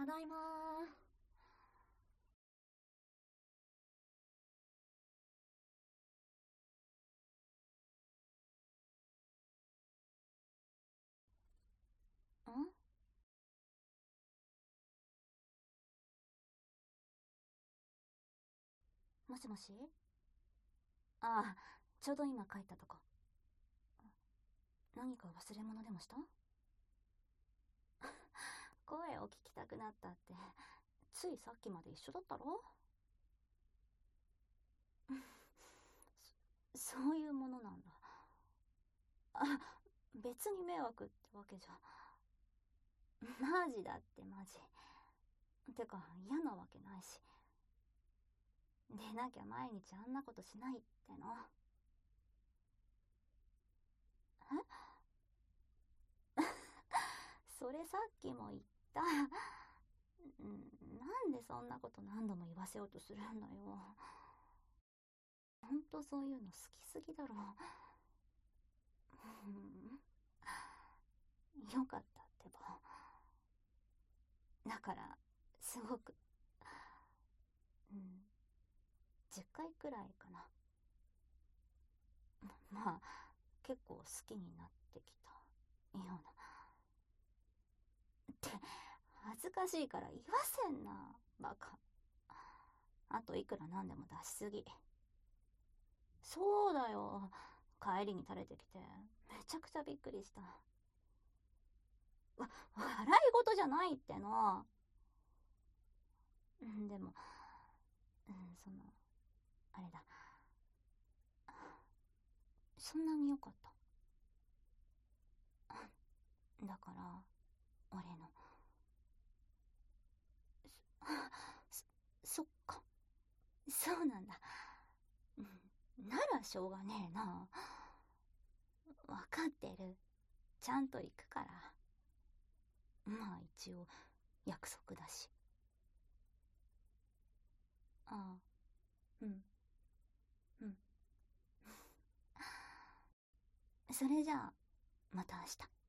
ただいまー。もしもし。ああ、ちょうど今帰ったとこ。何か忘れ物でもした？声を聞きたくなったって、ついさっきまで一緒だったろ？そういうものなんだ。あ、別に迷惑ってわけじゃ。マジだってマジ。てか嫌なわけないし。でなきゃ毎日あんなことしないっての。それさっきも言った。なんでそんなこと何度も言わせようとするんだよ。ほんとそういうの好きすぎだろ。よかったってば。だからすごく、10回くらいかな。まあ結構好きになってきたような。って恥ずかしいから言わせんなバカ。あといくらなんでも出しすぎ。そうだよ。帰りに垂れてきてめちゃくちゃびっくりした。笑い事じゃないっての。でも、あれだ。そんなに良かった？だから、俺の。そっか。そうなんだ。ならしょうがねえな。わかってる。ちゃんと行くから。まあ一応、約束だし。ああ、うん、うん。それじゃあ、また明日。